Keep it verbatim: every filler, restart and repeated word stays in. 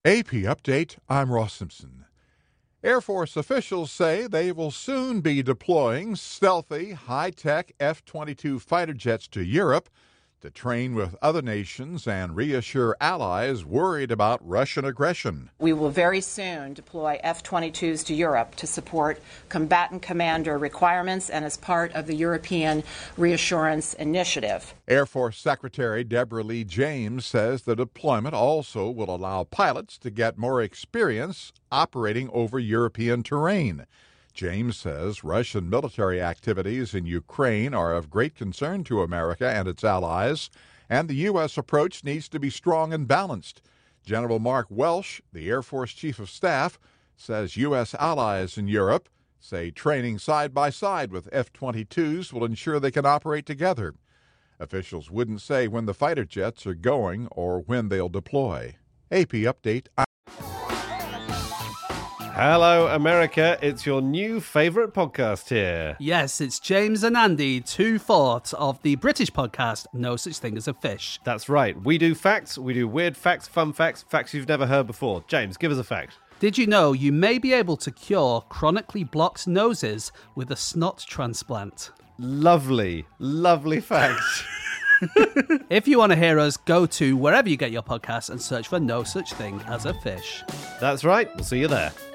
A P Update, I'm Ross Simpson. Air Force officials say they will soon be deploying stealthy, high-tech F twenty-two fighter jets to Europe to train with other nations and reassure allies worried about Russian aggression. We will very soon deploy F twenty-twos to Europe to support combatant commander requirements and as part of the European Reassurance Initiative. Air Force Secretary Deborah Lee James says the deployment also will allow pilots to get more experience operating over European terrain. James says Russian military activities in Ukraine are of great concern to America and its allies, and the U S approach needs to be strong and balanced. General Mark Welsh, the Air Force Chief of Staff, says U S allies in Europe say training side by side with F twenty-twos will ensure they can operate together. Officials wouldn't say when the fighter jets are going or when they'll deploy. A P Update. Hello, America. It's your new favourite podcast here. Yes, it's James and Andy, two-fourths of the British podcast No Such Thing as a Fish. That's right. We do facts, we do weird facts, fun facts, facts you've never heard before. James, give us a fact. Did you know you may be able to cure chronically blocked noses with a snot transplant? Lovely, lovely fact. If you want to hear us, go to wherever you get your podcasts and search for No Such Thing as a Fish. That's right. We'll see you there.